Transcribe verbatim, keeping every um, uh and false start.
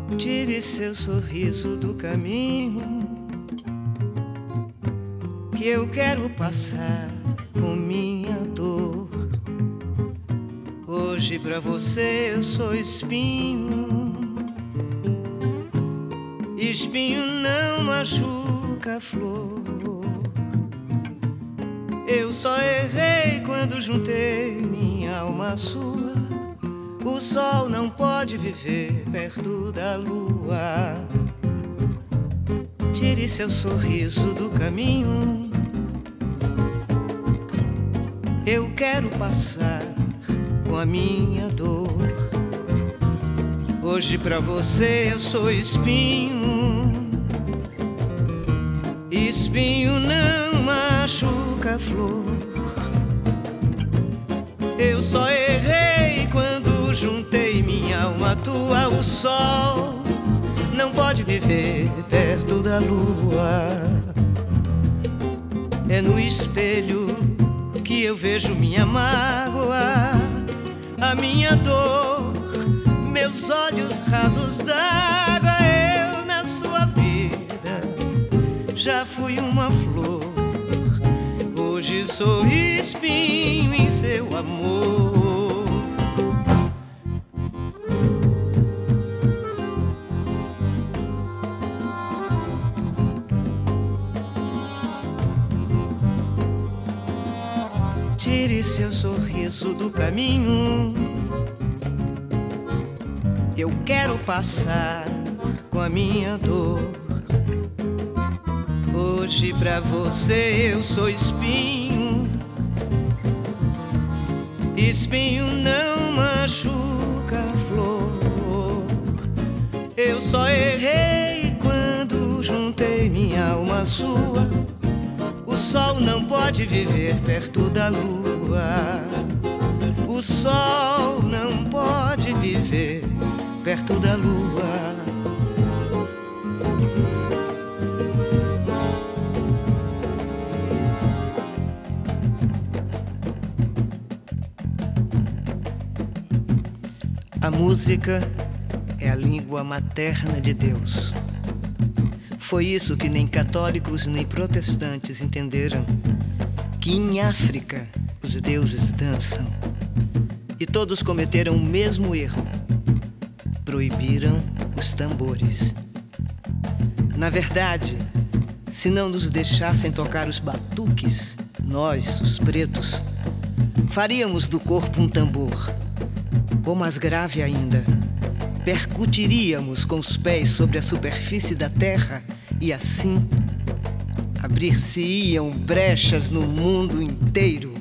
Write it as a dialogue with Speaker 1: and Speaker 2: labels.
Speaker 1: Tire seu sorriso do caminho, que eu quero passar com minha dor. Hoje pra você eu sou espinho. Espinho não machuca a flor. Eu só errei quando juntei minha alma à sua. O sol não pode viver perto da lua. Tire seu sorriso do caminho, eu quero passar com a minha dor. Hoje pra você eu sou espinho. Espinho não machuca a flor. Eu só errei quando juntei minha alma à tua. O sol não pode viver perto da lua. É no espelho que eu vejo minha mágoa, a minha dor, meus olhos rasos d'água. Eu na sua vida já fui uma flor. Hoje sou espinho em seu amor. Tire seu sorriso do caminho, eu quero passar com a minha dor. Hoje pra você eu sou espinho. Espinho não machuca a flor. Eu só errei quando juntei minha alma à sua. O sol não pode viver perto da lua. O sol não pode viver perto da lua. A música é a língua materna de Deus. Foi isso que nem católicos nem protestantes entenderam, que em África os deuses dançam. E todos cometeram o mesmo erro: proibiram os tambores. Na verdade, se não nos deixassem tocar os batuques, nós, os pretos, faríamos do corpo um tambor. Ou mais grave ainda, percutiríamos com os pés sobre a superfície da terra e assim abrir-se-iam brechas no mundo inteiro.